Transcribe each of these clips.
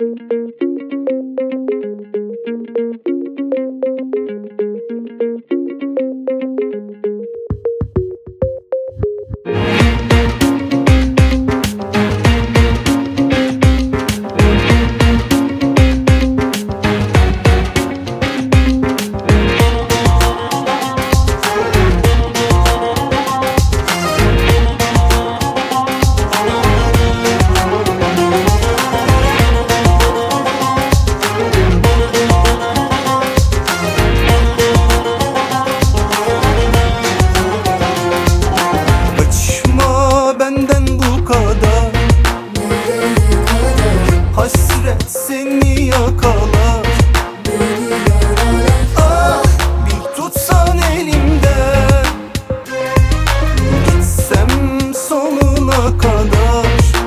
Hasret seni yakalar, ah bir tutsan elimden, gitsem sonuna kadar.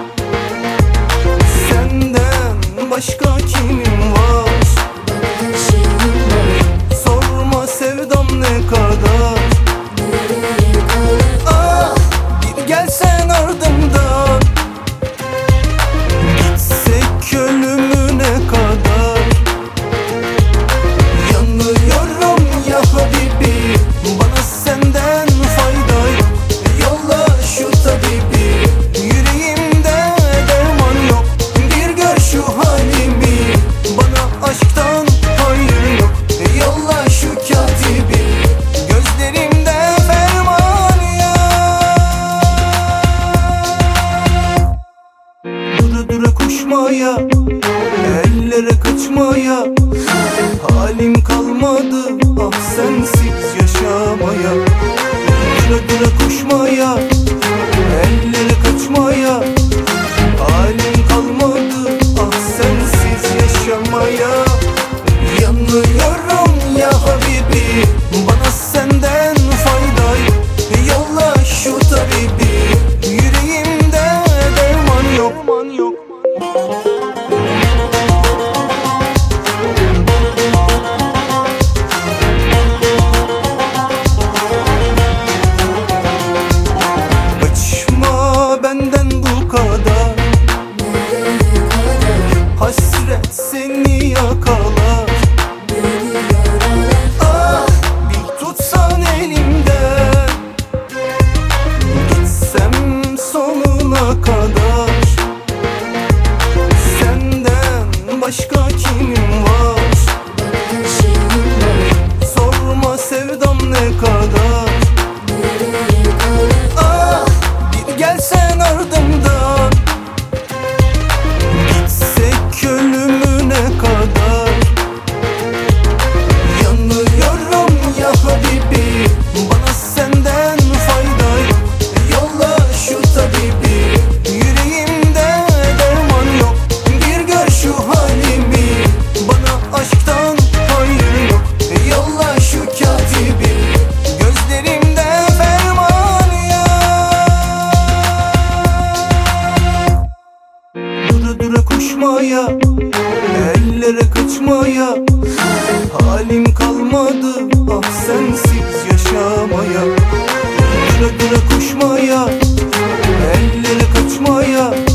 Senden başka kimim var? Sorma sevdam ne kadar. Ah bir gelsen ardımdan, ölümüne kadar. Yanıyorum ya Habibi, bana senden fayda yok. Yolla şu tabibi, yüreğimde derman yok. Bir gör şu halimi, bana aşktan hayır yok. Yolla şu katibi, gözlerimde ferman yok. Dura dura koşmaya, ellere kaçmaya halim kalmadı, ah sensiz yaşamaya. Dura dura koşmaya, ellere kaçmaya halim kalmadı, ah sensiz yaşamaya. Yanıyorum ya Habibi, bana senden fayda yok. Yolla şu tabibi, yüreğimde derman yok. Benden bu kadar, hasret seni yakalar, ah bir tutsan elimden, gitsem sonuna kadar. Senden başka kimim var? Sorma sevdam ne kadar. Ah gelsen ardımdan, gitsek ölümüne kadar. Yanıyorum ya Habibi, bana senden fayda yok. Yolla şu tabibi, yüreğimde derman yok. Bir gör şu halimi, bana aşktan hayır yok. Yolla şu katibi, gözlerimde ferman yok. Dura dura koşmaya, ellere kaçmaya halim kalmadı, ah sensiz yaşamaya. Dura dura koşmaya, ellere kaçmaya